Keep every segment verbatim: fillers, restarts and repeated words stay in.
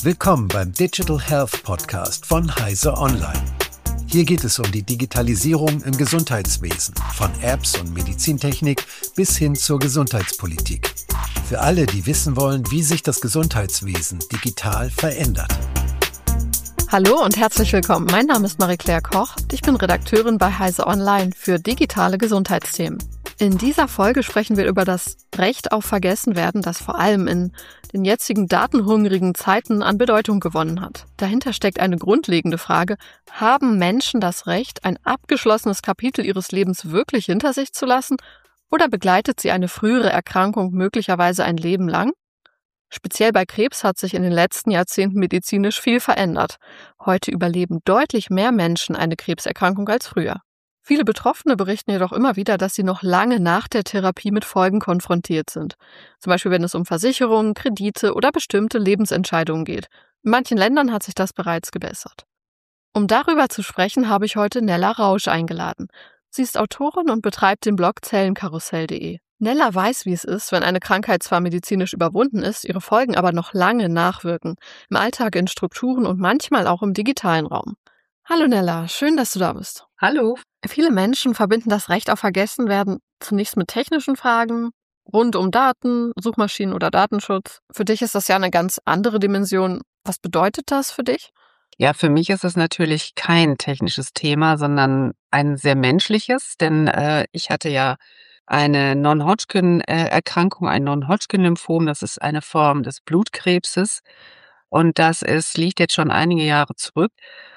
Willkommen beim Digital Health Podcast von Heise Online. Hier geht es um die Digitalisierung im Gesundheitswesen, von Apps und Medizintechnik bis hin zur Gesundheitspolitik. Für alle, die wissen wollen, wie sich das Gesundheitswesen digital verändert. Hallo und herzlich willkommen. Mein Name ist Marie-Claire Koch und ich bin Redakteurin bei Heise Online für digitale Gesundheitsthemen. In dieser Folge sprechen wir über das Recht auf Vergessenwerden, das vor allem in den jetzigen datenhungrigen Zeiten an Bedeutung gewonnen hat. Dahinter steckt eine grundlegende Frage: Haben Menschen das Recht, ein abgeschlossenes Kapitel ihres Lebens wirklich hinter sich zu lassen, oder begleitet sie eine frühere Erkrankung möglicherweise ein Leben lang? Speziell bei Krebs hat sich in den letzten Jahrzehnten medizinisch viel verändert. Heute überleben deutlich mehr Menschen eine Krebserkrankung als früher. Viele Betroffene berichten jedoch immer wieder, dass sie noch lange nach der Therapie mit Folgen konfrontiert sind. Zum Beispiel, wenn es um Versicherungen, Kredite oder bestimmte Lebensentscheidungen geht. In manchen Ländern hat sich das bereits gebessert. Um darüber zu sprechen, habe ich heute Nella Rausch eingeladen. Sie ist Autorin und betreibt den Blog zellenkarussell punkt de. Nella weiß, wie es ist, wenn eine Krankheit zwar medizinisch überwunden ist, ihre Folgen aber noch lange nachwirken. Im Alltag, in Strukturen und manchmal auch im digitalen Raum. Hallo Nella, schön, dass du da bist. Hallo. Viele Menschen verbinden das Recht auf Vergessenwerden zunächst mit technischen Fragen, rund um Daten, Suchmaschinen oder Datenschutz. Für dich ist das ja eine ganz andere Dimension. Was bedeutet das für dich? Ja, für mich ist es natürlich kein technisches Thema, sondern ein sehr menschliches, denn äh, ich hatte ja eine Non-Hodgkin-Erkrankung, ein Non-Hodgkin-Lymphom. Das ist eine Form des Blutkrebses und das ist, liegt jetzt schon einige Jahre zurück.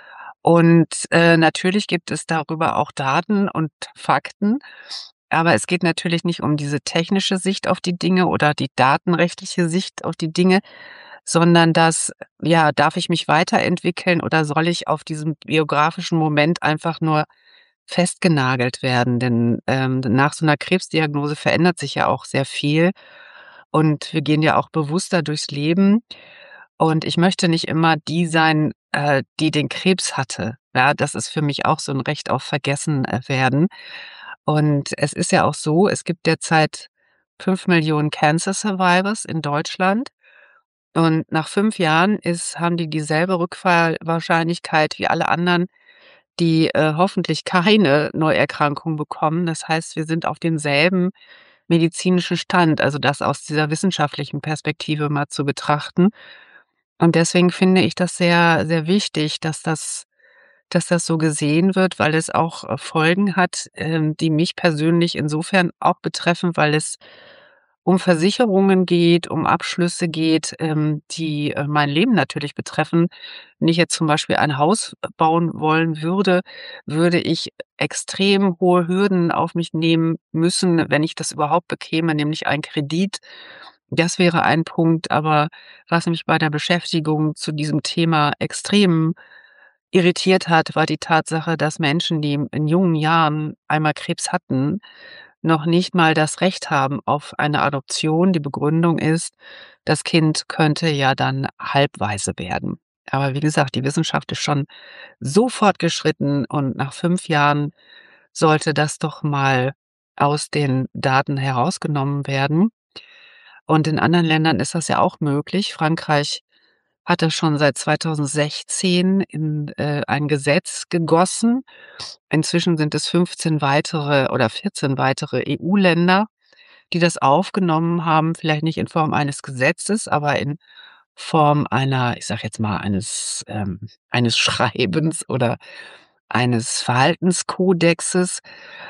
Und äh, natürlich gibt es darüber auch Daten und Fakten, aber es geht natürlich nicht um diese technische Sicht auf die Dinge oder die datenrechtliche Sicht auf die Dinge, sondern das, ja, darf ich mich weiterentwickeln oder soll ich auf diesem biografischen Moment einfach nur festgenagelt werden? Denn ähm, nach so einer Krebsdiagnose verändert sich ja auch sehr viel und wir gehen ja auch bewusster durchs Leben. Und ich möchte nicht immer die sein, äh, die den Krebs hatte. Ja, das ist für mich auch so ein Recht auf Vergessenwerden. Und es ist ja auch so, es gibt derzeit fünf Millionen Cancer Survivors in Deutschland. Und nach fünf Jahren ist, haben die dieselbe Rückfallwahrscheinlichkeit wie alle anderen, die äh, hoffentlich keine Neuerkrankung bekommen. Das heißt, wir sind auf demselben medizinischen Stand, also das aus dieser wissenschaftlichen Perspektive mal zu betrachten. Und deswegen finde ich das sehr, sehr wichtig, dass das, dass das so gesehen wird, weil es auch äh, Folgen hat, ähm, die mich persönlich insofern auch betreffen, weil es um Versicherungen geht, um Abschlüsse geht, ähm, die äh, mein Leben natürlich betreffen. Wenn ich jetzt zum Beispiel ein Haus bauen wollen würde, würde ich extrem hohe Hürden auf mich nehmen müssen, wenn ich das überhaupt bekäme, nämlich einen Kredit. Das wäre ein Punkt, aber was mich bei der Beschäftigung zu diesem Thema extrem irritiert hat, war die Tatsache, dass Menschen, die in jungen Jahren einmal Krebs hatten, noch nicht mal das Recht haben auf eine Adoption. Die Begründung ist, das Kind könnte ja dann halbwaise werden. Aber wie gesagt, die Wissenschaft ist schon so fortgeschritten und nach fünf Jahren sollte das doch mal aus den Daten herausgenommen werden. Und in anderen Ländern ist das ja auch möglich. Frankreich hat das schon seit zweitausendsechzehn in äh, ein Gesetz gegossen. Inzwischen sind es fünfzehn weitere oder vierzehn weitere E U-Länder, die das aufgenommen haben, vielleicht nicht in Form eines Gesetzes, aber in Form einer, ich sage jetzt mal, eines ähm, eines Schreibens oder eines Verhaltenskodexes.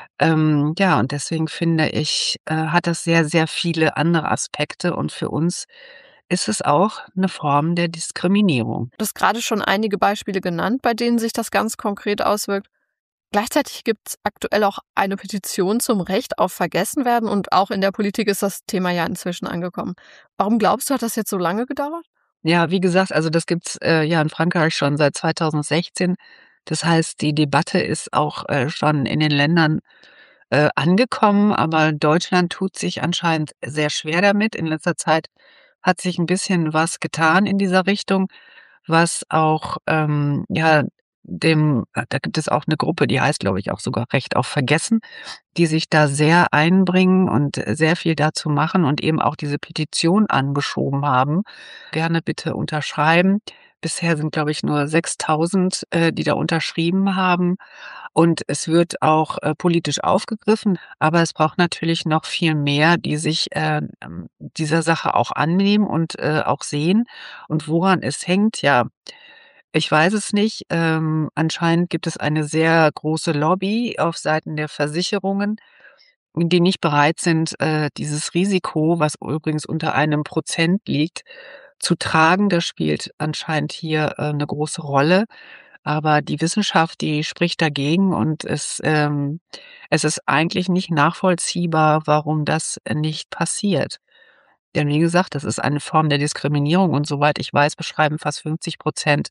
Ähm, ja, und deswegen finde ich, äh, hat das sehr, sehr viele andere Aspekte und für uns ist es auch eine Form der Diskriminierung. Du hast gerade schon einige Beispiele genannt, bei denen sich das ganz konkret auswirkt. Gleichzeitig gibt es aktuell auch eine Petition zum Recht auf Vergessenwerden und auch in der Politik ist das Thema ja inzwischen angekommen. Warum glaubst du, hat das jetzt so lange gedauert? Ja, wie gesagt, also das gibt's äh, ja in Frankreich schon seit zweitausendsechzehn. Das heißt, die Debatte ist auch äh, schon in den Ländern äh, angekommen, aber Deutschland tut sich anscheinend sehr schwer damit. In letzter Zeit hat sich ein bisschen was getan in dieser Richtung, was auch ähm, ja dem äh, da gibt es auch eine Gruppe, die heißt, glaube ich, auch sogar Recht auf Vergessen, die sich da sehr einbringen und äh, sehr viel dazu machen und eben auch diese Petition angeschoben haben. Gerne bitte unterschreiben. Bisher sind, glaube ich, nur sechstausend, äh, die da unterschrieben haben. Und es wird auch, äh, politisch aufgegriffen, aber es braucht natürlich noch viel mehr, die sich, äh, ähm, dieser Sache auch annehmen und, äh, auch sehen. Und woran es hängt, ja, ich weiß es nicht. Ähm, anscheinend gibt es eine sehr große Lobby auf Seiten der Versicherungen, die nicht bereit sind, äh, dieses Risiko, was übrigens unter einem Prozent liegt, zu tragen. Das spielt anscheinend hier, äh, 'ne große Rolle. Aber die Wissenschaft, die spricht dagegen und es, ähm es ist eigentlich nicht nachvollziehbar, warum das nicht passiert. Denn wie gesagt, das ist eine Form der Diskriminierung und soweit ich weiß, beschreiben fast fünfzig Prozent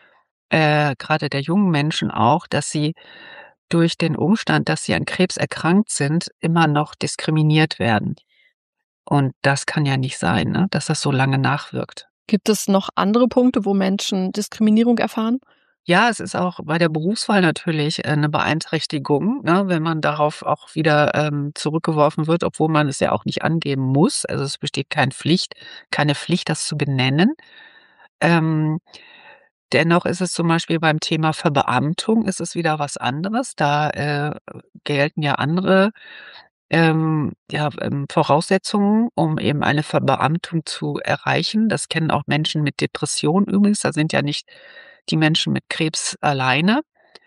äh, grade der jungen Menschen auch, dass sie durch den Umstand, dass sie an Krebs erkrankt sind, immer noch diskriminiert werden. Und das kann ja nicht sein, ne, dass das so lange nachwirkt. Gibt es noch andere Punkte, wo Menschen Diskriminierung erfahren? Ja, es ist auch bei der Berufswahl natürlich, äh, 'ne Beeinträchtigung, ne, wenn man darauf auch wieder, ähm, zurückgeworfen wird, obwohl man es ja auch nicht angeben muss. Also, es besteht kein Pflicht keine Pflicht, das zu benennen. Ähm, dennoch ist es zum Beispiel beim Thema Verbeamtung ist es wieder was anderes. Da, äh, gelten ja andere, ähm, ja, ähm, Voraussetzungen, um eben eine Verbeamtung zu erreichen. Das kennen auch Menschen mit Depression übrigens. Da sind ja nicht die Menschen mit Krebs alleine.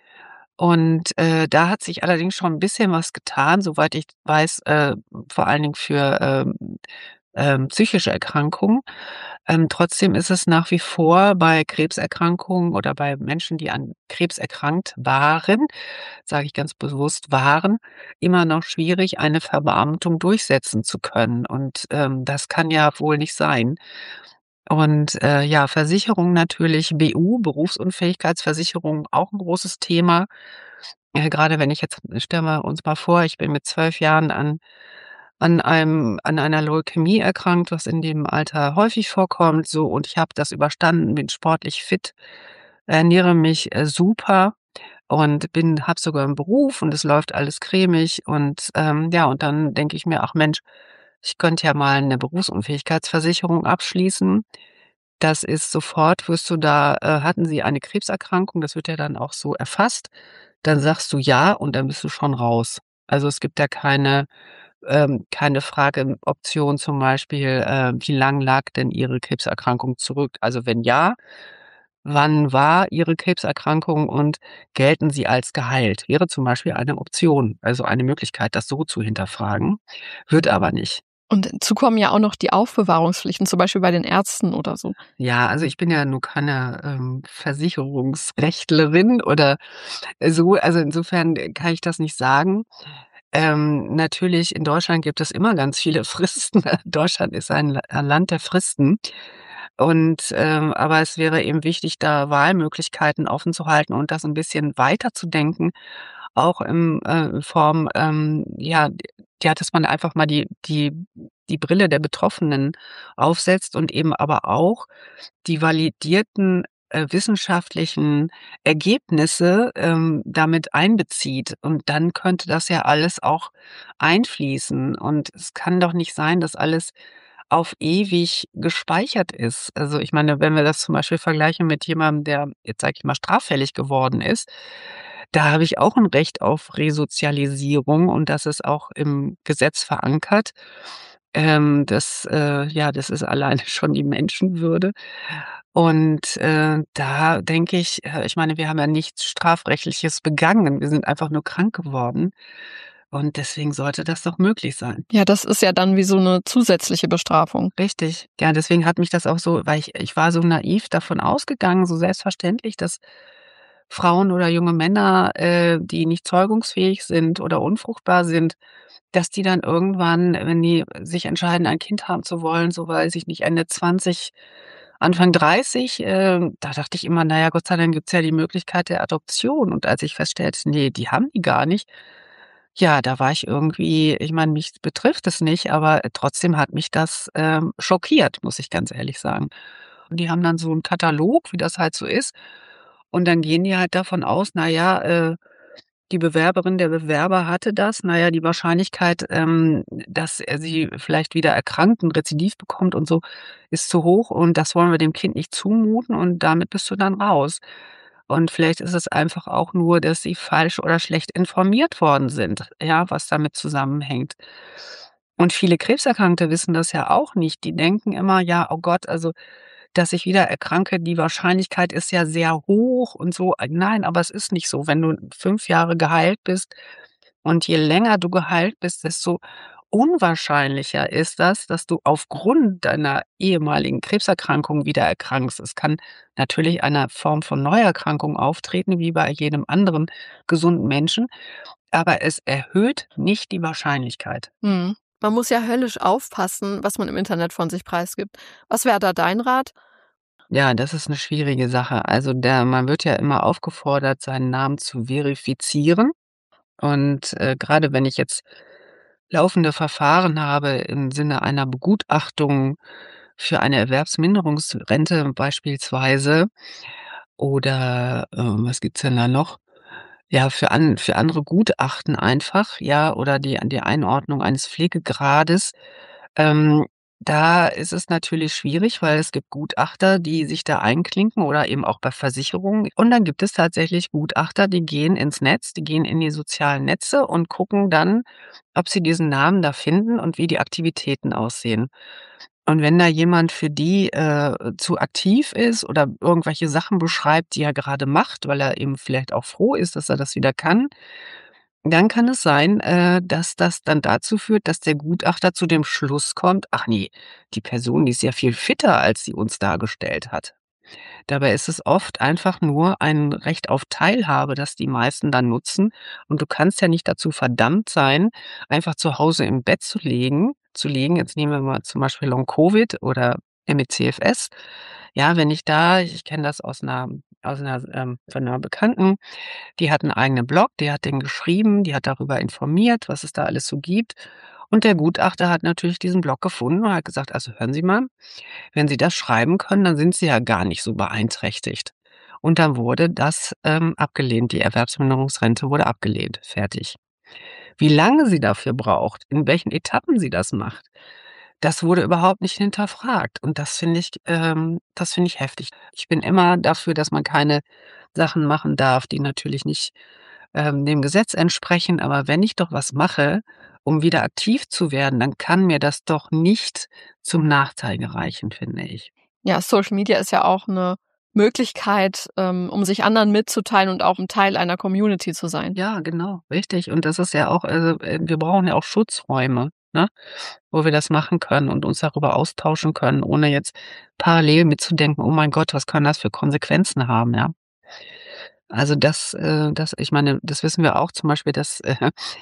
Und, äh, da hat sich allerdings schon 'n bisschen was getan, soweit ich weiß, äh, vor allen Dingen für, ähm, ähm, psychische Erkrankungen. Ähm, trotzdem ist es nach wie vor bei Krebserkrankungen oder bei Menschen, die an Krebs erkrankt waren, sage ich ganz bewusst waren, immer noch schwierig, eine Verbeamtung durchsetzen zu können. Und, ähm, das kann ja wohl nicht sein. Und, äh, ja, Versicherung natürlich, B U, Berufsunfähigkeitsversicherung, auch 'n großes Thema. Äh, grade wenn ich jetzt stellen wir uns mal vor, ich bin mit zwölf Jahren an an einem an einer Leukämie erkrankt, was in dem Alter häufig vorkommt, so, und ich habe das überstanden, bin sportlich fit, ernähre mich, äh, super und bin habe sogar 'n Beruf und es läuft alles cremig und, ähm, ja, und dann denke ich mir: „Ach Mensch, ich könnte ja mal 'ne Berufsunfähigkeitsversicherung abschließen.“ Das ist sofort wirst du da äh, hatten Sie eine Krebserkrankung? Das wird ja dann auch so erfasst. Dann sagst du „ja“ und dann bist du schon raus. Also, es gibt da keine ähm, keine Frageoption zum Beispiel, äh, wie lang lag denn Ihre Krebserkrankung zurück? Also, wenn ja, wann war Ihre Krebserkrankung und gelten Sie als geheilt? Wäre zum Beispiel eine Option, also eine Möglichkeit, das so zu hinterfragen, wird aber nicht. Und hinzu kommen ja auch noch die Aufbewahrungspflichten, zum Beispiel bei den Ärzten oder so. Ja, also ich bin ja nun keine, ähm, Versicherungsrechtlerin oder so. Also, insofern kann ich das nicht sagen. Ähm, natürlich, in Deutschland gibt es immer ganz viele Fristen. Deutschland ist ein La ein Land der Fristen. Und, ähm aber es wäre eben wichtig, da Wahlmöglichkeiten offen zu halten und das 'n bisschen weiterzudenken, auch im äh, Form, ähm, ja, d ja, dass man einfach mal die die die Brille der Betroffenen aufsetzt und eben aber auch die validierten, äh, wissenschaftlichen Ergebnisse, ähm, damit einbezieht. Und dann könnte das ja alles auch einfließen. Und es kann doch nicht sein, dass alles auf ewig gespeichert ist. Also, ich meine, wenn wir das zum Beispiel vergleichen mit jemandem, der, jetzt sage ich mal, straffällig geworden ist, da habe ich auch 'n Recht auf Resozialisierung und das ist auch im Gesetz verankert. Ähm, das, äh ja, das ist alleine schon die Menschenwürde. Und, äh, da denke ich äh, ich meine, wir haben ja nichts Strafrechtliches begangen. Wir sind einfach nur krank geworden. Und deswegen sollte das doch möglich sein. Ja, das ist ja dann wie so 'ne zusätzliche Bestrafung. Richtig. Ja, deswegen hat mich das auch so weil ich ich war so naiv davon ausgegangen, so selbstverständlich, dass Frauen oder junge Männer, äh, die nicht zeugungsfähig sind oder unfruchtbar sind, dass die dann irgendwann, wenn die sich entscheiden, ein Kind haben zu wollen, so weiß ich nicht, Ende zwanzig, Anfang dreißig, ähm, da dachte ich immer: „Na ja, Gott sei Dank gibt's ja die Möglichkeit der Adoption.“ Und als ich feststellte, ne, die haben die gar nicht, ja, da war ich irgendwie ich meine, mich betrifft es nicht, aber trotzdem hat mich das, ähm, schockiert, muss ich ganz ehrlich sagen. Und die haben dann so 'n Katalog, wie das halt so ist. Und dann gehen die halt davon aus, na ja, äh, die Bewerberin, der Bewerber hatte das. Na ja, die Wahrscheinlichkeit, ähm, dass er sie vielleicht wieder erkrankt, 'n Rezidiv bekommt und so, ist zu hoch und das wollen wir dem Kind nicht zumuten und damit bist du dann raus. Und vielleicht ist es einfach auch nur, dass sie falsch oder schlecht informiert worden sind, ja, was damit zusammenhängt. Und viele Krebserkrankte wissen das ja auch nicht. Die denken immer: „Ja, oh Gott, also, dass ich wieder erkranke, die Wahrscheinlichkeit ist ja sehr hoch und so." Äh, nein, aber es ist nicht so. Wenn du fünf Jahre geheilt bist und je länger du geheilt bist, desto unwahrscheinlicher ist das, dass du aufgrund deiner ehemaligen Krebserkrankung wieder erkrankst. Es kann natürlich eine Form von Neuerkrankung auftreten, wie bei jedem anderen gesunden Menschen, aber es erhöht nicht die Wahrscheinlichkeit. Mhm. Man muss ja höllisch aufpassen, was man im Internet von sich preisgibt. Was wäre da dein Rat? Ja, das ist 'ne schwierige Sache. Also, der man wird ja immer aufgefordert, seinen Namen zu verifizieren. Und, äh, grade wenn ich jetzt laufende Verfahren habe im Sinne einer Begutachtung für eine Erwerbsminderungsrente beispielsweise oder, ähm, was gibt's denn da noch? Ja, für an für andere Gutachten einfach, ja, oder die die Einordnung eines Pflegegrades. Ähm, da ist es natürlich schwierig, weil es gibt Gutachter, die sich da einklinken oder eben auch bei Versicherungen. Und dann gibt es tatsächlich Gutachter, die gehen ins Netz, die gehen in die sozialen Netze und gucken dann, ob sie diesen Namen da finden und wie die Aktivitäten aussehen. Und wenn da jemand für die, äh, zu aktiv ist oder irgendwelche Sachen beschreibt, die er gerade macht, weil er eben vielleicht auch froh ist, dass er das wieder kann, dann kann es sein, äh, dass das dann dazu führt, dass der Gutachter zu dem Schluss kommt: „Ach ne, die Person, die ist ja viel fitter, als sie uns dargestellt hat." Dabei ist es oft einfach nur ein Recht auf Teilhabe, das die meisten dann nutzen. Und du kannst ja nicht dazu verdammt sein, einfach zu Hause im Bett zu legen zu liegen. Jetzt nehmen wir mal zum Beispiel Long-Covid oder M E C F S. Ja, wenn ich da ich kenne das aus 'ner aus 'ner ähm, von 'ner Bekannten, die hat 'n eigenen Blog, die hat den geschrieben, die hat darüber informiert, was es da alles so gibt. Und der Gutachter hat natürlich diesen Blog gefunden und hat gesagt: „Also, hören Sie mal, wenn Sie das schreiben können, dann sind Sie ja gar nicht so beeinträchtigt." Und dann wurde das, ähm, abgelehnt. Die Erwerbsminderungsrente wurde abgelehnt. Fertig. Wie lange sie dafür braucht, in welchen Etappen sie das macht, das wurde überhaupt nicht hinterfragt. Und das finde ich ähm, das finde ich heftig. Ich bin immer dafür, dass man keine Sachen machen darf, die natürlich nicht, ähm, dem Gesetz entsprechen. Aber wenn ich doch was mache, um wieder aktiv zu werden, dann kann mir das doch nicht zum Nachteil gereichen, finde ich. Ja, Social Media ist ja auch 'ne Möglichkeit, ähm, um sich anderen mitzuteilen und auch 'n Teil einer Community zu sein. Ja, genau, richtig. Und das ist ja auch also, äh, wir brauchen ja auch Schutzräume, ne, wo wir das machen können und uns darüber austauschen können, ohne jetzt parallel mitzudenken: „Oh mein Gott, was kann das für Konsequenzen haben", ja? Also, das äh, das ich meine, das wissen wir auch zum Beispiel, dass, äh,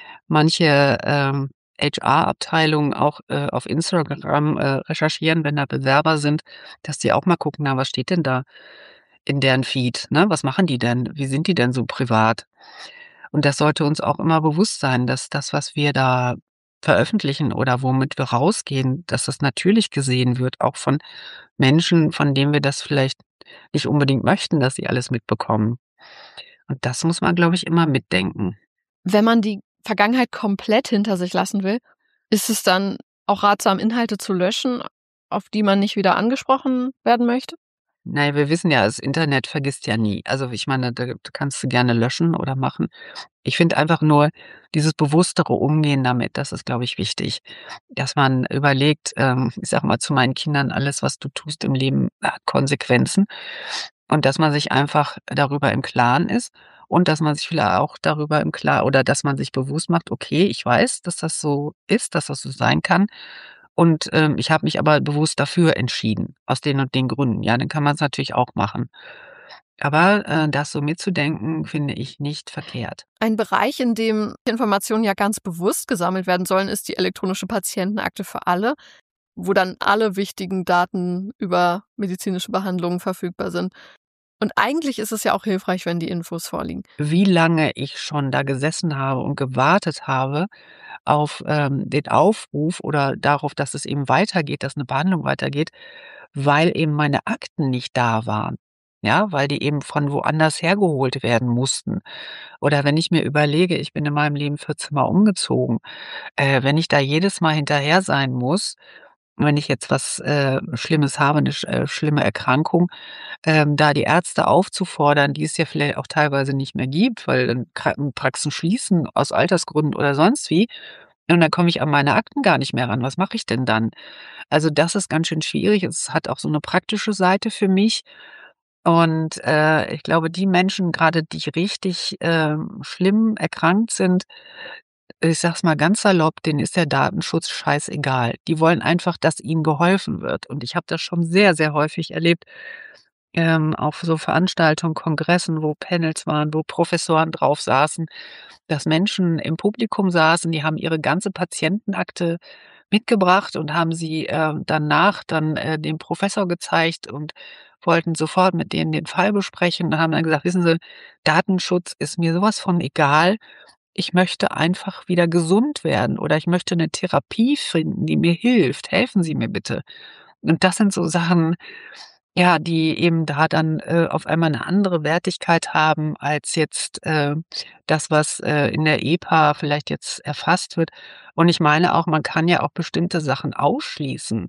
manche, ähm, H R-Abteilungen auch, äh, auf Instagram, äh, recherchieren, wenn da Bewerber sind, dass die auch mal gucken: „Na, was steht denn da in deren Feed, ne? Was machen die denn? Wie sind die denn so privat?" Und das sollte uns auch immer bewusst sein, dass das, was wir da veröffentlichen oder womit wir rausgehen, dass das natürlich gesehen wird, auch von Menschen, von denen wir das vielleicht nicht unbedingt möchten, dass sie alles mitbekommen. Und das muss man, glaube ich, immer mitdenken. Wenn man die Vergangenheit komplett hinter sich lassen will, ist es dann auch ratsam, Inhalte zu löschen, auf die man nicht wieder angesprochen werden möchte? Na ja, wir wissen ja, das Internet vergisst ja nie. Also, ich meine, da da kannst du gerne löschen oder machen. Ich finde einfach nur dieses bewusstere Umgehen damit, das ist, glaube ich, wichtig, dass man überlegt, ähm, ich sage mal zu meinen Kindern: „Alles, was du tust im Leben, hat Konsequenzen." Und dass man sich einfach darüber im Klaren ist und dass man sich vielleicht auch darüber im Klar oder dass man sich bewusst macht: „Okay, ich weiß, dass das so ist, dass das so sein kann und, ähm, ich habe mich aber bewusst dafür entschieden, aus den und den Gründen." Ja, dann kann man's natürlich auch machen. Aber, äh, das so mitzudenken, finde ich nicht verkehrt. Ein Bereich, in dem Informationen ja ganz bewusst gesammelt werden sollen, ist die elektronische Patientenakte für alle, wo dann alle wichtigen Daten über medizinische Behandlungen verfügbar sind. Und eigentlich ist es ja auch hilfreich, wenn die Infos vorliegen. Wie lange ich schon da gesessen habe und gewartet habe auf, ähm, den Aufruf oder darauf, dass es eben weitergeht, dass 'ne Behandlung weitergeht, weil eben meine Akten nicht da waren. ja, weil die eben von woanders hergeholt werden mussten. Oder wenn ich mir überlege, ich bin in meinem Leben vierzehn Mal umgezogen, äh, wenn ich da jedes Mal hinterher sein muss, wenn ich jetzt was, äh, Schlimmes habe, 'ne sch äh, schlimme Erkrankung, ähm, da die Ärzte aufzufordern, die es ja vielleicht auch teilweise nicht mehr gibt, weil dann Krankenpraxen schließen aus Altersgründen oder sonst wie. Und dann komme ich an meine Akten gar nicht mehr ran. Was mache ich denn dann? Also, das ist ganz schön schwierig. Es hat auch so 'ne praktische Seite für mich. Und, äh, ich glaube, die Menschen grade, die richtig, ähm, schlimm erkrankt sind, ich sage es mal ganz salopp, denen ist der Datenschutz scheißegal. Die wollen einfach, dass ihnen geholfen wird. Und ich habe das schon sehr, sehr häufig erlebt, ähm, auf so Veranstaltungen, Kongressen, wo Panels waren, wo Professoren drauf saßen, dass Menschen im Publikum saßen, die haben ihre ganze Patientenakte mitgebracht und haben sie, äh, danach dann, äh, dem Professor gezeigt und wollten sofort mit denen den Fall besprechen und haben dann gesagt: „Wissen Sie, Datenschutz ist mir so was von egal. Ich möchte einfach wieder gesund werden oder ich möchte 'ne Therapie finden, die mir hilft. Helfen Sie mir bitte.“ Und das sind so Sachen, ja, die eben da dann, äh, auf einmal 'ne andere Wertigkeit haben als jetzt, äh, das, was, äh, in der E P A vielleicht jetzt erfasst wird. Und ich meine auch, man kann ja auch bestimmte Sachen ausschließen.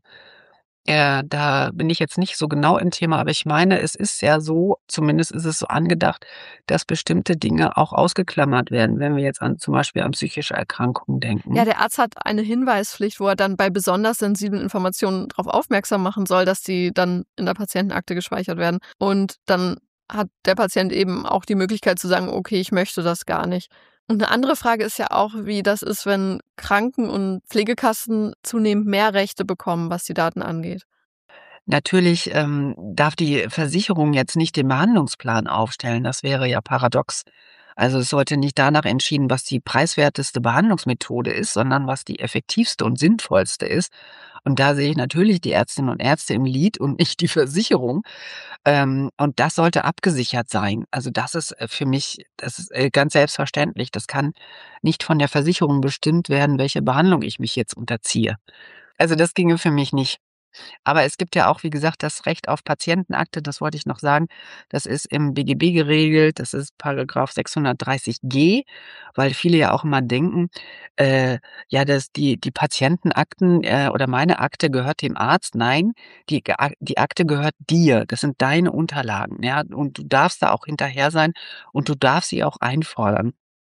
Äh, da bin ich jetzt nicht so genau im Thema, aber ich meine, es ist ja so, zumindest ist es so angedacht, dass bestimmte Dinge auch ausgeklammert werden, wenn wir jetzt an zum Beispiel an psychische Erkrankungen Ja, denken. der Arzt hat eine Hinweispflicht, wo er dann bei besonders sensiblen Informationen drauf aufmerksam machen soll, dass die dann in der Patientenakte gespeichert werden. Und dann hat der Patient eben auch die Möglichkeit zu sagen: „Okay, ich möchte das gar nicht.“ Und 'ne andere Frage ist ja auch, wie das ist, wenn Kranken und Pflegekassen zunehmend mehr Rechte bekommen, was die Daten angeht. Natürlich, ähm, darf die Versicherung jetzt nicht den Behandlungsplan aufstellen. Das wäre ja paradox. Also, es sollte nicht danach entschieden, was die preiswerteste Behandlungsmethode ist, sondern was die effektivste und sinnvollste ist. Und da sehe ich natürlich die Ärztinnen und Ärzte im Lied und nicht die Versicherung. Ähm, und das sollte abgesichert sein. Also, das ist, äh, für mich das ist, äh, ganz selbstverständlich. Das kann nicht von der Versicherung bestimmt werden, welche Behandlung ich mich jetzt unterziehe. Also, das ginge für mich nicht. Aber es gibt ja auch, wie gesagt, das Recht auf Patientenakte, das wollte ich noch sagen. Das ist im B G B geregelt, das ist Paragraph sechshundertdreißig G, weil viele ja auch immer denken, äh, ja, dass die die Patientenakten, äh, oder meine Akte gehört dem Arzt. Nein, die ge Ak die Akte gehört dir. Das sind deine Unterlagen, ja? Und du darfst da auch hinterher sein und du darfst sie auch einfordern.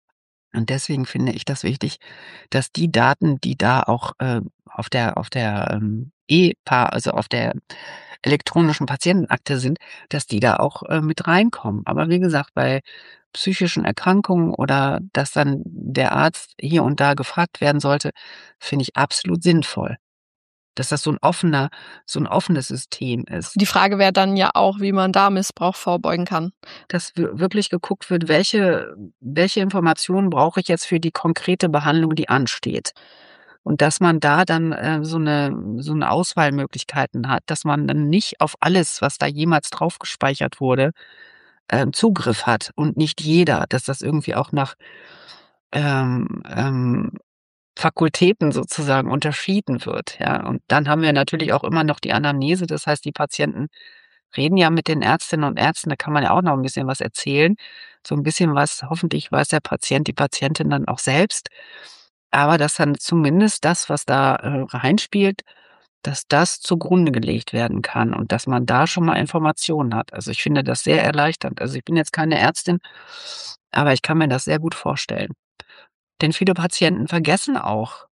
Und deswegen finde ich das wichtig, dass die Daten, die da auch, äh, auf der auf der, ähm, E P A, also auf der elektronischen Patientenakte sind, dass die da auch, äh, mit reinkommen. Aber wie gesagt, bei psychischen Erkrankungen oder dass dann der Arzt hier und da gefragt werden sollte, finde ich absolut sinnvoll, dass das so 'n offener so 'n offenes System ist. Die Frage wäre dann ja auch, wie man da Missbrauch vorbeugen kann. Dass wir wirklich geguckt wird, welche welche Informationen brauche ich jetzt für die konkrete Behandlung, die ansteht. Und dass man da dann, äh, so 'ne so 'ne Auswahlmöglichkeiten hat, dass man dann nicht auf alles, was da jemals drauf gespeichert wurde, ähm, Zugriff hat und nicht jeder, dass das irgendwie auch nach, ähm, ähm, Fakultäten sozusagen unterschieden wird, ja? Und dann haben wir natürlich auch immer noch die Anamnese. Das heißt, die Patienten reden ja mit den Ärztinnen und Ärzten, da kann man ja auch noch 'n bisschen was erzählen. So 'n bisschen was hoffentlich weiß der Patient, die Patientin dann auch selbst. Aber dass dann zumindest das, was da, äh, reinspielt, dass das zugrunde gelegt werden kann und dass man da schon mal Informationen hat. Also, ich finde das sehr erleichternd. Also, ich bin jetzt keine Ärztin, aber ich kann mir das sehr gut vorstellen. Denn viele Patienten vergessen auch,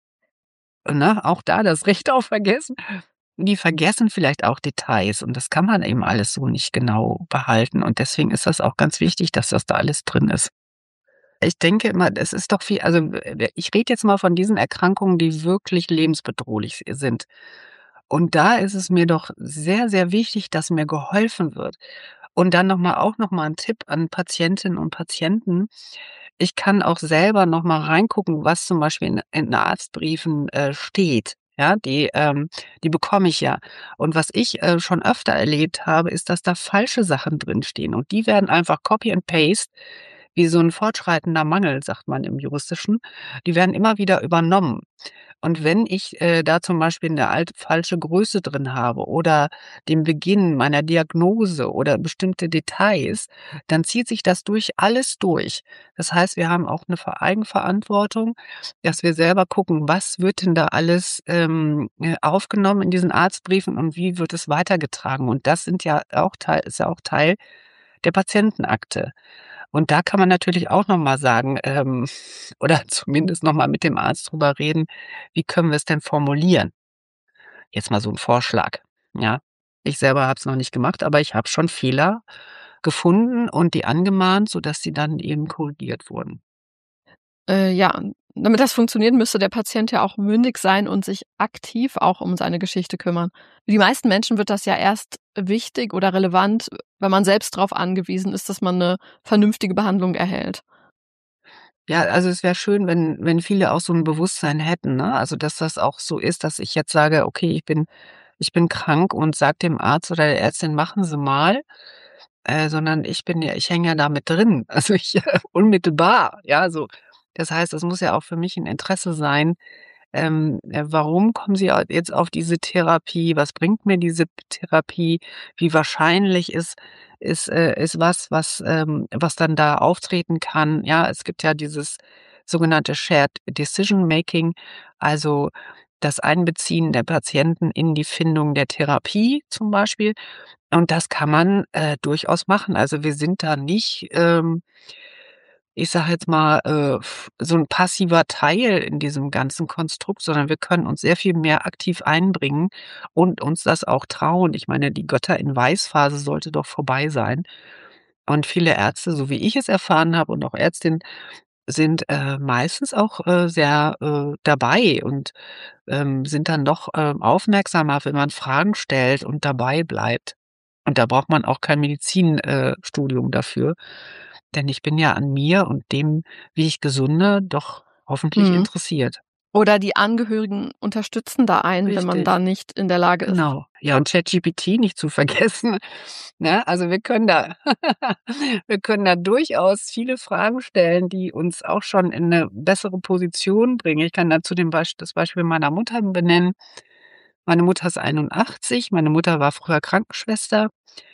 ne, auch da das Recht auf Vergessen. Die vergessen vielleicht auch Details und das kann man eben alles so nicht genau behalten. Und deswegen ist das auch ganz wichtig, dass das da alles drin ist. Ich denke immer, es ist doch viel also, w ich rede jetzt mal von diesen Erkrankungen, die wirklich lebensbedrohlich s sind. Und da ist es mir doch sehr, sehr wichtig, dass mir geholfen wird. Und dann noch mal auch noch mal 'n Tipp an Patientinnen und Patienten. Ich kann auch selber noch mal reingucken, was zum Beispiel in in Arztbriefen, äh, steht, ja? Die, ähm die bekomme ich ja. Und was ich, äh, schon öfter erlebt habe, ist, dass da falsche Sachen drinstehen und die werden einfach Copy and Paste wie so 'n fortschreitender Mangel, sagt man im Juristischen. Die werden immer wieder übernommen. Und wenn ich, äh, da zum Beispiel 'ne alte falsche Größe drin habe oder den Beginn meiner Diagnose oder bestimmte Details, dann zieht sich das durch alles durch. Das heißt, wir haben auch 'ne Ver Eigenverantwortung, dass wir selber gucken, was wird denn da alles, ähm, äh, aufgenommen in diesen Arztbriefen und wie wird es weitergetragen? Und das sind ja auch Teil ist ja auch Teil der Patientenakte. Und da kann man natürlich auch noch mal sagen, ähm oder zumindest noch mal mit dem Arzt drüber reden, wie können wir's denn formulieren? Jetzt mal so 'n Vorschlag, ja? Ich selber habe es noch nicht gemacht, aber ich habe schon Fehler gefunden und die angemahnt, sodass sie dann eben korrigiert wurden. Äh, ja, damit das funktioniert, müsste der Patient ja auch mündig sein und sich aktiv auch um seine Geschichte kümmern. Für die meisten Menschen wird das ja erst wichtig oder relevant, wenn man selbst drauf angewiesen ist, dass man 'ne vernünftige Behandlung erhält. Ja, also es wäre schön, wenn wenn viele auch so 'n Bewusstsein hätten, ne? Also, dass das auch so ist, dass ich jetzt sage: „Okay, ich bin ich bin krank und sage dem Arzt oder der Ärztin: ‚Machen Sie mal.‘“ Äh, sondern ich bin ja ich hänge ja da mit drin. Also, ich unmittelbar, ja, so. Das heißt, es muss ja auch für mich 'n Interesse sein, ähm, äh, warum kommen Sie a jetzt auf diese Therapie? Was bringt mir diese Therapie? Wie wahrscheinlich ist ist äh, ist was, was ähm, was dann da auftreten kann? Ja, es gibt ja dieses sogenannte Shared Decision Making, also das Einbeziehen der Patienten in die Findung der Therapie zum Beispiel. Und das kann man, äh, durchaus machen. Also, wir sind da nicht, ähm ich sage jetzt mal, äh, so 'n passiver Teil in diesem ganzen Konstrukt, sondern wir können uns sehr viel mehr aktiv einbringen und uns das auch trauen. Ich meine, die Götter-in-Weiß-Phase sollte doch vorbei sein. Und viele Ärzte, so wie ich es erfahren habe und auch Ärztinnen, sind, äh, meistens auch, äh, sehr, äh, dabei und, ähm, sind dann doch, ähm, aufmerksamer, wenn man Fragen stellt und dabei bleibt. Und da braucht man auch kein Medizin äh, Studium dafür, denn ich bin ja an mir und dem, wie ich gesunde, doch hoffentlich Mhm. interessiert. Oder die Angehörigen unterstützen da einen, wenn man Richtig. da nicht in der Lage ist. Genau. Ja, und ChatGPT nicht zu vergessen, ne? Also, wir können da wir können da durchaus viele Fragen stellen, die uns auch schon in 'ne bessere Position bringen. Ich kann dazu dem Beisp das Beispiel meiner Mutter benennen. Meine Mutter ist einundachtzig, meine Mutter war früher Krankenschwester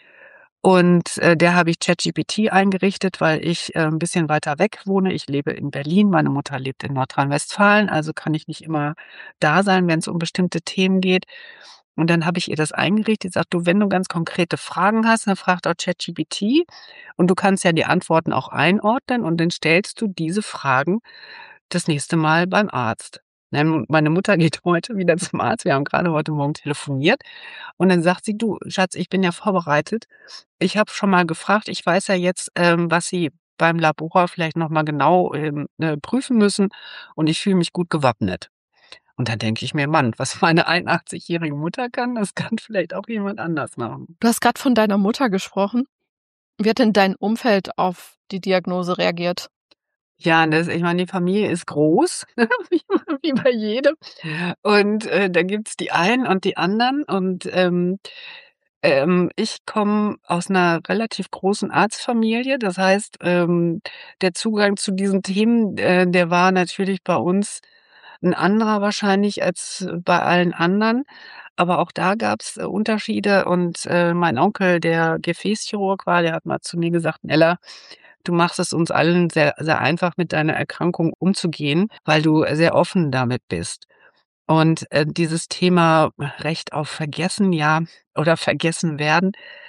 und, äh, der habe ich ChatGPT eingerichtet, weil ich, äh, 'n bisschen weiter weg wohne. Ich lebe in Berlin, meine Mutter lebt in Nordrhein-Westfalen, also kann ich nicht immer da sein, wenn's um bestimmte Themen geht. Und dann habe ich ihr das eingerichtet, sage: „Du, wenn du ganz konkrete Fragen hast, dann frag doch ChatGPT und du kannst ja die Antworten auch einordnen und dann stellst du diese Fragen das nächste Mal beim Arzt.“ Ne, meine Mutter geht heute wieder zum Arzt. Wir haben grade heute Morgen telefoniert und dann sagt sie: „Du, Schatz, ich bin ja vorbereitet. Ich habe schon mal gefragt. Ich weiß ja jetzt, ähm, was Sie beim Labor vielleicht noch mal genau, ähm, äh, prüfen müssen und ich fühle mich gut gewappnet.“ Und dann denke ich mir: „Mann, was meine einundachtzigjährige Mutter kann, das kann vielleicht auch jemand anders machen.“ Du hast grad von deiner Mutter gesprochen. Wie hat denn dein Umfeld auf die Diagnose reagiert? Ja, das ich meine, die Familie ist groß, wie wie bei jedem. Und, äh, da gibt's die einen und die anderen und, ähm, ähm, ich komme aus 'ner relativ großen Arztfamilie. Das heißt, ähm, der Zugang zu diesen Themen, äh, der war natürlich bei uns 'n anderer wahrscheinlich als bei allen anderen. Aber auch da gab's, äh, Unterschiede und, äh, mein Onkel, der Gefäßchirurg war, der hat mal zu mir gesagt: „Nella, du machst es uns allen sehr, sehr einfach, mit deiner Erkrankung umzugehen, weil du sehr offen damit bist.“ Und, äh, dieses Thema Recht auf Vergessen, ja, oder Vergessenwerden,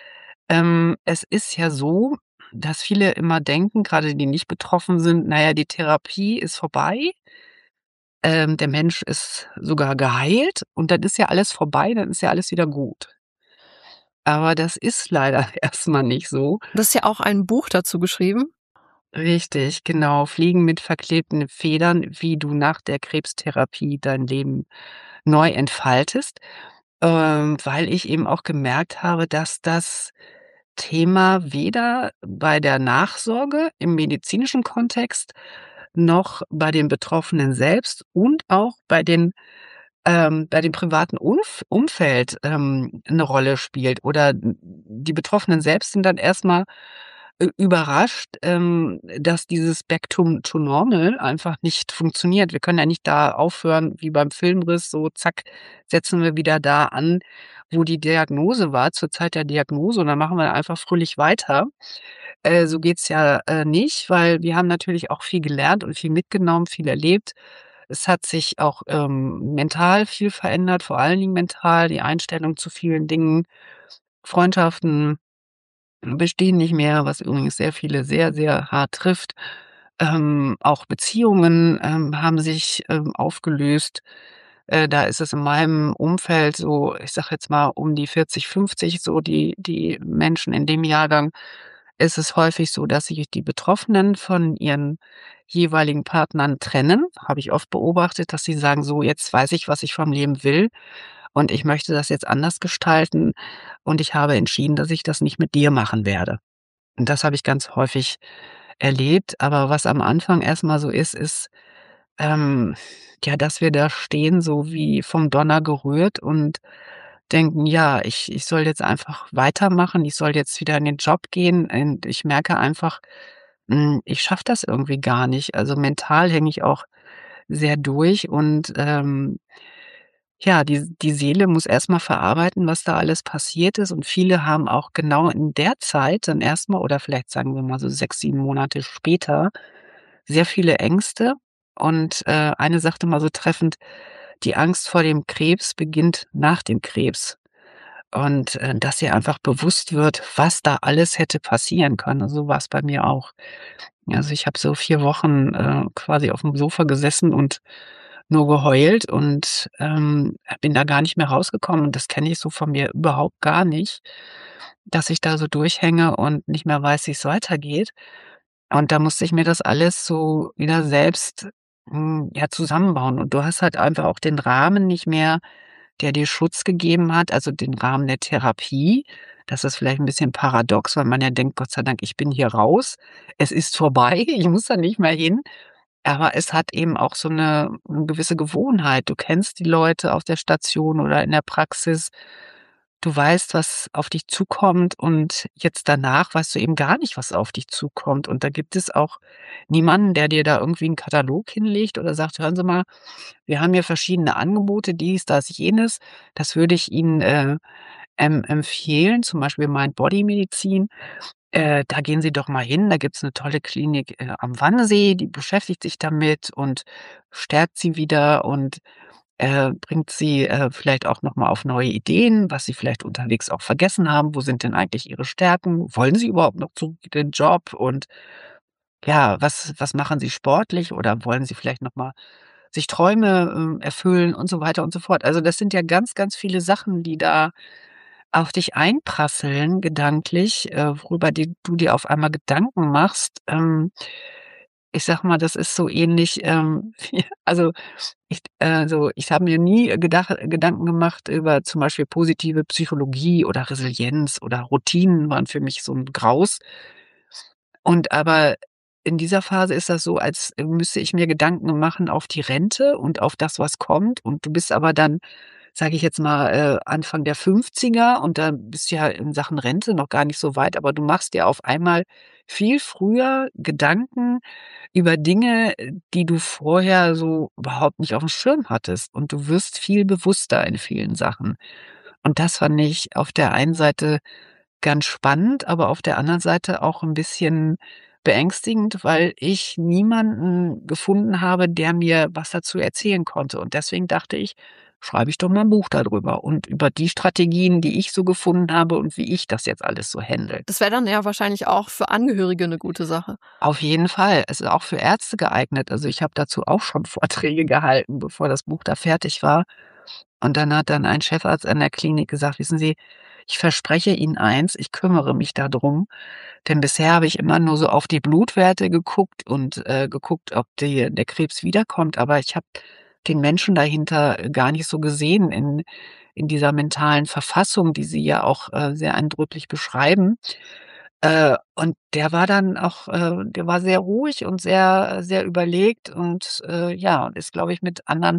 ähm, es ist ja so, dass viele immer denken, grade die nicht betroffen sind: „Na ja, die Therapie ist vorbei. Ähm, der Mensch ist sogar geheilt und dann ist ja alles vorbei, dann ist ja alles wieder gut.“ Aber das ist leider erst mal nicht so. Du hast ja auch ein Buch dazu geschrieben. Richtig, genau. „Fliegen mit verklebten Federn, wie du nach der Krebstherapie dein Leben neu entfaltest“, ähm, weil ich eben auch gemerkt habe, dass das Thema weder bei der Nachsorge im medizinischen Kontext noch bei den Betroffenen selbst und auch bei den ähm, bei dem privaten Umf Umfeld, ähm, 'ne Rolle spielt oder d die Betroffenen selbst sind dann erst mal ü überrascht, ähm, dass dieses Back to to normal einfach nicht funktioniert. Wir können ja nicht da aufhören wie beim Filmriss, so zack, setzen wir wieder da an, wo die Diagnose war, zur Zeit der Diagnose und dann machen wir einfach fröhlich weiter. Äh, so geht's ja, äh, nicht, weil wir haben natürlich auch viel gelernt und viel mitgenommen, viel erlebt. Es hat sich auch, ähm, mental viel verändert, vor allen Dingen mental, die Einstellung zu vielen Dingen. Freundschaften bestehen nicht mehr, was übrigens sehr viele sehr, sehr hart trifft. Ähm, auch Beziehungen, ähm, haben sich, ähm, aufgelöst. Äh, da ist es in meinem Umfeld so, ich sage jetzt mal um die vierzig, fünfzig, so die die Menschen in dem Jahrgang, ist es häufig so, dass sich die Betroffenen von ihren jeweiligen Partnern trennen. Habe ich oft beobachtet, dass sie sagen: „So, jetzt weiß ich, was ich vom Leben will und ich möchte das jetzt anders gestalten und ich habe entschieden, dass ich das nicht mit dir machen werde.“ Und das habe ich ganz häufig erlebt. Aber was am Anfang erst mal so ist, ist, ähm, ja, dass wir da stehen, so wie vom Donner gerührt und denken: „Ja, ich ich soll jetzt einfach weitermachen. Ich soll jetzt wieder in den Job gehen.“ Und ich merke einfach, hm, ich schaffe das irgendwie gar nicht. Also, mental hänge ich auch sehr durch und, ähm, ja, die die Seele muss erst mal verarbeiten, was da alles passiert ist. Und viele haben auch genau in der Zeit dann erst mal oder vielleicht sagen wir mal so sechs, sieben Monate später sehr viele Ängste. Und, äh, eine sagte mal so treffend: „Die Angst vor dem Krebs beginnt nach dem Krebs.“ Und, äh, dass ihr einfach bewusst wird, was da alles hätte passieren können. Und so war's bei mir auch. Also, ich habe so vier Wochen, äh, quasi aufm Sofa gesessen und nur geheult und, ähm, bin da gar nicht mehr rausgekommen. Und das kenne ich so von mir überhaupt gar nicht, dass ich da so durchhänge und nicht mehr weiß, wie's weitergeht. Und da musste ich mir das alles so wieder selbst, hm, ja, zusammenbauen. Und du hast halt einfach auch den Rahmen nicht mehr, der dir Schutz gegeben hat, also den Rahmen der Therapie. Das ist vielleicht 'n bisschen paradox, weil man ja denkt: „Gott sei Dank, ich bin hier raus. Es ist vorbei. Ich muss da nicht mehr hin.“ Aber es hat eben auch so 'ne 'ne gewisse Gewohnheit. Du kennst die Leute auf der Station oder in der Praxis. Du weißt, was auf dich zukommt und jetzt danach weißt du eben gar nicht, was auf dich zukommt. Und da gibt es auch niemanden, der dir da irgendwie 'n Katalog hinlegt oder sagt: „Hören Sie mal, wir haben hier verschiedene Angebote, dies, das, jenes. Das würde ich Ihnen, äh, em empfehlen, zum Beispiel Mind-Body-Medizin. Äh, da gehen Sie doch mal hin. Da gibt's 'ne tolle Klinik, äh, am Wannsee, die beschäftigt sich damit und stärkt Sie wieder und, äh, bringt Sie, äh, vielleicht auch noch mal auf neue Ideen, was Sie vielleicht unterwegs auch vergessen haben. Wo sind denn eigentlich Ihre Stärken? Wollen Sie überhaupt noch zurück in den Job? Und ja, was was machen Sie sportlich oder wollen Sie vielleicht noch mal sich Träume, ähm, erfüllen?“ Und so weiter und so fort. Also, das sind ja ganz, ganz viele Sachen, die da auf dich einprasseln gedanklich, äh, worüber di du dir auf einmal Gedanken machst. Ähm, ich sage mal, das ist so ähnlich, ähm, wie also, ich also, ich habe mir nie gedach Gedanken gemacht über zum Beispiel positive Psychologie oder Resilienz oder Routinen waren für mich so 'n Graus. Und aber in dieser Phase ist das so, als müsste ich mir Gedanken machen auf die Rente und auf das, was kommt. Und du bist aber dann, sage ich jetzt mal, äh, Anfang der Fünfziger und da bist du ja in Sachen Rente noch gar nicht so weit, aber du machst dir auf einmal viel früher Gedanken über Dinge, die du vorher so überhaupt nicht aufm Schirm hattest. Und du wirst viel bewusster in vielen Sachen. Und das fand ich auf der einen Seite ganz spannend, aber auf der anderen Seite auch 'n bisschen beängstigend, weil ich niemanden gefunden habe, der mir was dazu erzählen konnte. Und deswegen dachte ich: „Schreibe ich doch mal 'n Buch da drüber und über die Strategien, die ich so gefunden habe und wie ich das jetzt alles so handle.“ Das wäre dann ja wahrscheinlich auch für Angehörige 'ne gute Sache. Auf jeden Fall. Es ist auch für Ärzte geeignet. Also, ich habe dazu auch schon Vorträge gehalten, bevor das Buch da fertig war. Und dann hat dann ein Chefarzt an der Klinik gesagt: „Wissen Sie, ich verspreche Ihnen eins, ich kümmere mich da drum. Denn bisher habe ich immer nur so auf die Blutwerte geguckt und, äh, geguckt, ob die der Krebs wiederkommt, aber ich habe den Menschen dahinter gar nicht so gesehen in in dieser mentalen Verfassung, die Sie ja auch, äh, sehr eindrücklich beschreiben.“ Äh, und der war dann auch äh, der war sehr ruhig und sehr sehr überlegt und, äh, ja, ist, glaube ich, mit anderen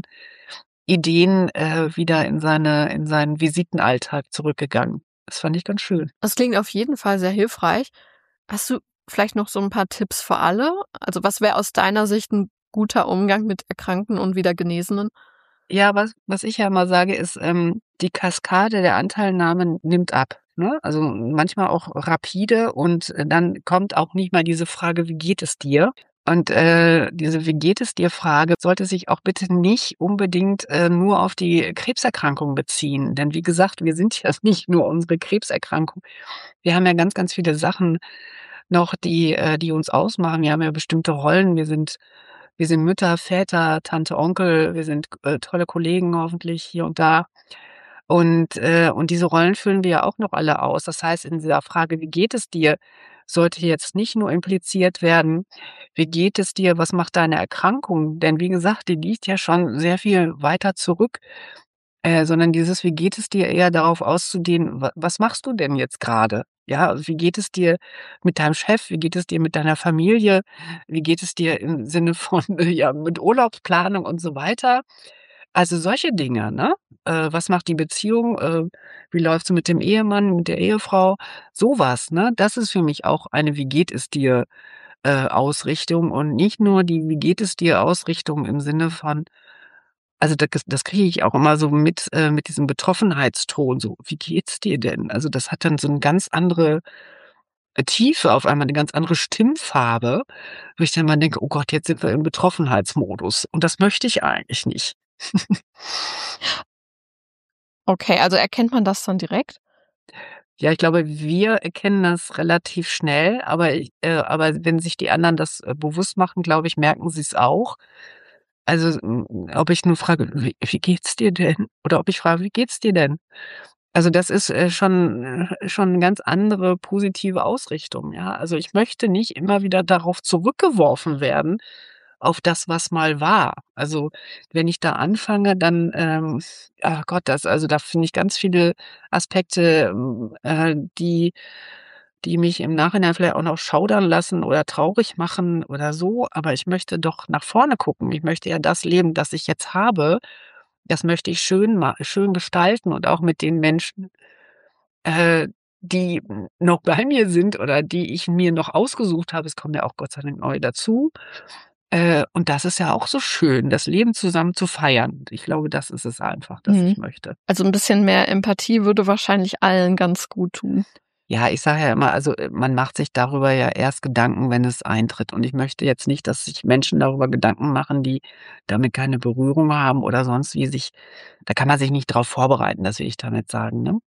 Ideen, äh, wieder in seine in seinen Visitenalltag zurückgegangen. Das fand ich ganz schön. Das klingt auf jeden Fall sehr hilfreich. Hast du vielleicht noch so ein paar Tipps für alle? Also, was wäre aus deiner Sicht ein guter Umgang mit Erkrankten und wieder Genesenen? Ja, was was ich ja immer sage, ist, ähm, die Kaskade der Anteilnahme nimmt ab, ne? Also, manchmal auch rapide und, äh, dann kommt auch nicht mal diese Frage: „Wie geht es dir?“ Und, äh, diese „Wie geht es dir?“ Frage sollte sich auch bitte nicht unbedingt, äh, nur auf die Krebserkrankung beziehen. Denn wie gesagt, wir sind ja nicht nur unsere Krebserkrankung. Wir haben ja ganz, ganz viele Sachen noch, die äh, die uns ausmachen. Wir haben ja bestimmte Rollen. Wir sind wir sind Mütter, Väter, Tante, Onkel, wir sind, äh, tolle Kollegen hoffentlich hier und da. Und, äh und diese Rollen füllen wir ja auch noch alle aus. Das heißt, in dieser Frage: „Wie geht es dir?“, sollte jetzt nicht nur impliziert werden: „Wie geht es dir? Was macht deine Erkrankung?“ Denn wie gesagt, die liegt ja schon sehr viel weiter zurück, äh, sondern dieses „Wie geht es dir?“ eher darauf auszudehnen: „Wa was machst du denn jetzt grade?“ Ja, also, wie geht es dir mit deinem Chef? Wie geht es dir mit deiner Familie? Wie geht es dir im Sinne von, äh, ja, mit Urlaubsplanung und so weiter? Also, solche Dinge, ne? Äh, was macht die Beziehung? Äh, wie läuft's mit dem Ehemann, mit der Ehefrau? So was, ne? Das ist für mich auch eine „Wie geht es dir?“ äh, Ausrichtung und nicht nur die „Wie geht es dir?“ Ausrichtung im Sinne von also, da das kriege ich auch immer so mit, äh, mit diesem Betroffenheitston so: „Wie geht's dir denn?“ Also, das hat dann so 'ne ganz andere, äh, Tiefe, auf einmal 'ne ganz andere Stimmfarbe, wo ich dann immer denke: „Oh Gott, jetzt sind wir im Betroffenheitsmodus.“ Und das möchte ich eigentlich nicht. Okay, also erkennt man das dann direkt? Ja, ich glaube, wir erkennen das relativ schnell, aber ich äh, aber wenn sich die anderen das, äh, bewusst machen, glaube ich, merken sie's auch. Also, hm, ob ich nur frage: „Wie wie geht's dir denn?“ Oder ob ich frage: „Wie geht's dir denn?“ Also, das ist, äh, schon äh, schon 'ne ganz andere positive Ausrichtung, ja? Also, ich möchte nicht immer wieder darauf zurückgeworfen werden, auf das, was mal war. Also, wenn ich da anfange, dann, ähm ach Gott, das also, da finde ich ganz viele Aspekte, hm, äh, die die mich im Nachhinein vielleicht auch noch schaudern lassen oder traurig machen oder so, aber ich möchte doch nach vorne gucken. Ich möchte ja das leben, das ich jetzt habe. Das möchte ich schön ma schön gestalten und auch mit den Menschen, äh, die noch bei mir sind oder die ich mir noch ausgesucht habe. Es kommen ja auch Gott sei Dank neue dazu. Äh, und das ist ja auch so schön, das Leben zusammen zu feiern. Ich glaube, das ist es einfach, das Mhm. ich möchte. Also, 'n bisschen mehr Empathie würde wahrscheinlich allen ganz gut tun. Ja, ich sage ja immer, also, äh, man macht sich darüber ja erst Gedanken, wenn es eintritt. Und ich möchte jetzt nicht, dass sich Menschen darüber Gedanken machen, die damit keine Berührung haben oder sonst wie sich da kann man sich nicht drauf vorbereiten, das will ich damit sagen, ne?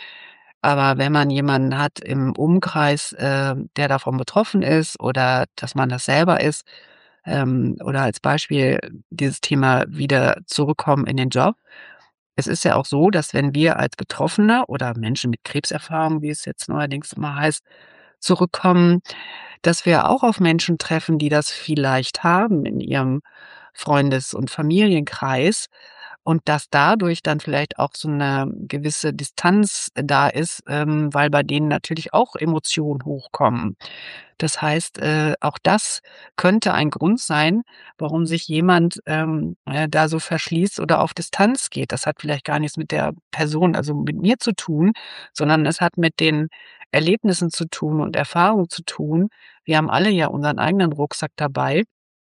Aber wenn man jemanden hat im Umkreis, äh, der davon betroffen ist oder dass man das selber ist, ähm, oder als Beispiel dieses Thema wieder zurückkommen in den Job. Es ist ja auch so, dass wenn wir als Betroffene oder Menschen mit Krebserfahrung, wie es jetzt neuerdings immer heißt, zurückkommen, dass wir auch auf Menschen treffen, die das vielleicht haben in ihrem Freundes und Familienkreis und dass dadurch dann vielleicht auch so 'ne gewisse Distanz da ist, ähm, weil bei denen natürlich auch Emotionen hochkommen. Das heißt, äh, auch das könnte ein Grund sein, warum sich jemand, ähm, äh, da so verschließt oder auf Distanz geht. Das hat vielleicht gar nichts mit der Person, also mit mir zu tun, sondern es hat mit den Erlebnissen zu tun und Erfahrungen zu tun. Wir haben alle ja unseren eigenen Rucksack dabei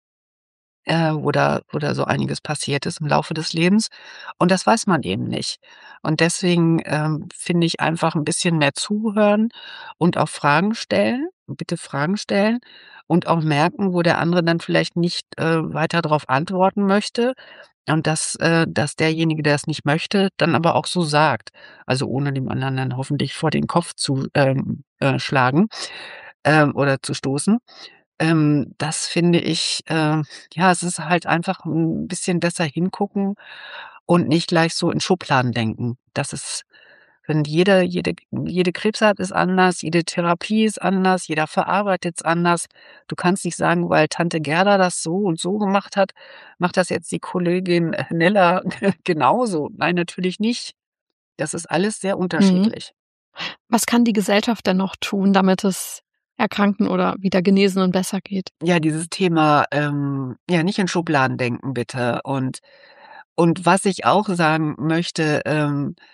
äh, wo da wo da so einiges passiert ist im Laufe des Lebens. Und das weiß man eben nicht. Und deswegen, ähm, finde ich einfach 'n bisschen mehr zuhören und auch Fragen stellen bitte Fragen stellen und auch merken, wo der andere dann vielleicht nicht, äh, weiter drauf antworten möchte. Und dass äh, dass derjenige, der es nicht möchte, dann aber auch so sagt. Also, ohne dem anderen dann hoffentlich vor den Kopf zu, ähm, äh, schlagen, ähm, oder zu stoßen. Ähm, das finde ich äh, ja, es ist halt einfach 'n bisschen besser hingucken und nicht gleich so in Schubladen denken. Das ist wenn jeder jede jede Krebsart ist anders, jede Therapie ist anders, jeder verarbeitet's anders. Du kannst nicht sagen, weil Tante Gerda das so und so gemacht hat, macht das jetzt die Kollegin, äh, Nella genauso. Nein, natürlich nicht. Das ist alles sehr Mhm. unterschiedlich. Was kann die Gesellschaft denn noch tun, damit es Erkrankten oder wieder Genesenen besser geht? Ja, dieses Thema, ähm, ja, nicht in Schubladen denken bitte. Und und was ich auch sagen möchte, ähm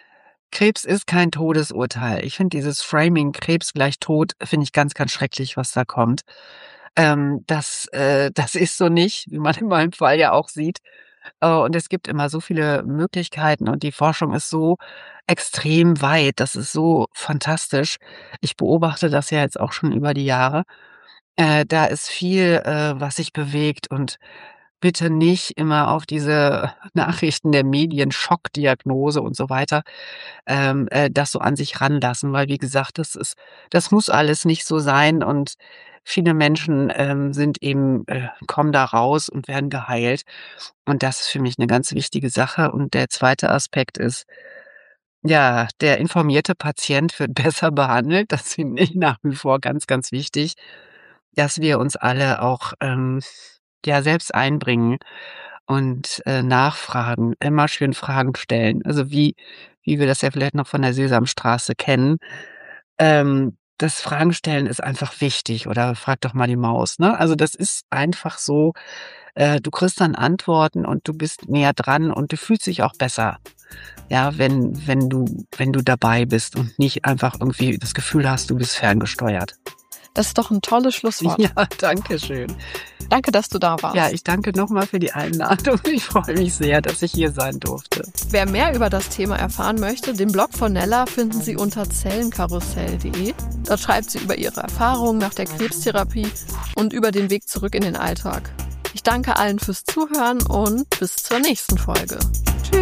Krebs ist kein Todesurteil. Ich finde dieses Framing Krebs gleich tot, finde ich ganz, ganz schrecklich, was da kommt. Ähm, das, äh, das ist so nicht, wie man in meinem Fall ja auch sieht. Äh, und es gibt immer so viele Möglichkeiten und die Forschung ist so extrem weit. Das ist so fantastisch. Ich beobachte das ja jetzt auch schon über die Jahre. Äh, da ist viel, äh, was sich bewegt und bitte nicht immer auf diese Nachrichten der Medien, Schockdiagnose und so weiter, ähm, äh, das so an sich ranlassen, weil wie gesagt, das ist das muss alles nicht so sein und viele Menschen, ähm, sind eben äh, kommen da raus und werden geheilt und das ist für mich eine ganz wichtige Sache. Und der zweite Aspekt ist, ja, der informierte Patient wird besser behandelt. Das finde ich nach wie vor ganz, ganz wichtig, dass wir uns alle auch, ähm, ja, selbst einbringen und, äh, nachfragen, immer schön Fragen stellen. Also, wie wie wir das ja vielleicht noch von der Sesamstraße kennen. Ähm, das Fragen stellen ist einfach wichtig oder frag doch mal die Maus, ne? Also, das ist einfach so, äh, du kriegst dann Antworten und du bist näher dran und du fühlst dich auch besser, ja, wenn wenn du wenn du dabei bist und nicht einfach irgendwie das Gefühl hast, du bist ferngesteuert. Das ist doch ein tolles Schlusswort. Ja, danke schön. Danke, dass du da warst. Ja, ich danke nochmal für die Einladung. Ich freue mich sehr, dass ich hier sein durfte. Wer mehr über das Thema erfahren möchte, den Blog von Nella finden Sie unter zellenkarussell punkt de. Dort schreibt sie über ihre Erfahrungen nach der Krebstherapie und über den Weg zurück in den Alltag. Ich danke allen fürs Zuhören und bis zur nächsten Folge. Tschüss.